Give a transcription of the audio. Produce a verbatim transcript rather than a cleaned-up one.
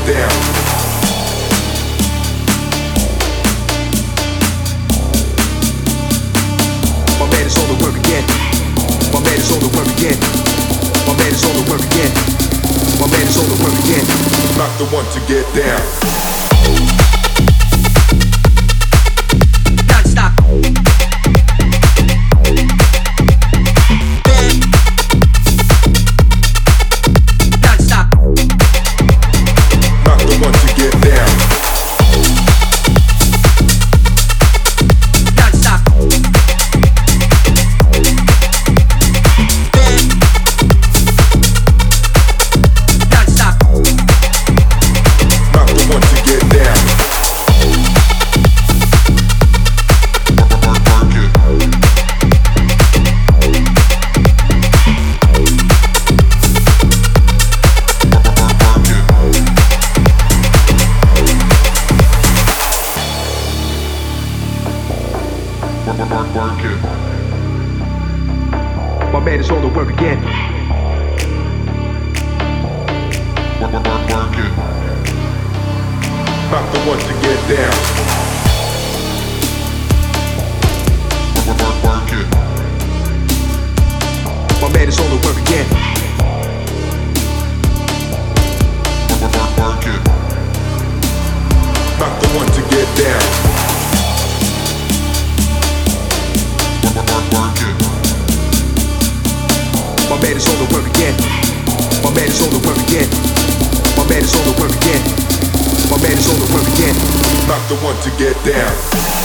down. My man is on the work again. My man is on the work again. My man is on the work again. My man is on the work again. Not the one to get down. Non-stop. Non-stop. Not the one to get down. Non-stop. Non-stop. Not the one to get down. Work it. Work it. Work, work, work it. My man is on the work again. Work, work, work, work it. Not the one to get down. Work, work, work, work it. My man is on the work again. Work, work, work, work it. Not the one to get down. Work, work, work, work it. My man is on the work again. My man is on the work again. My man is on the work again. My man is on the work again. Not the one to get down.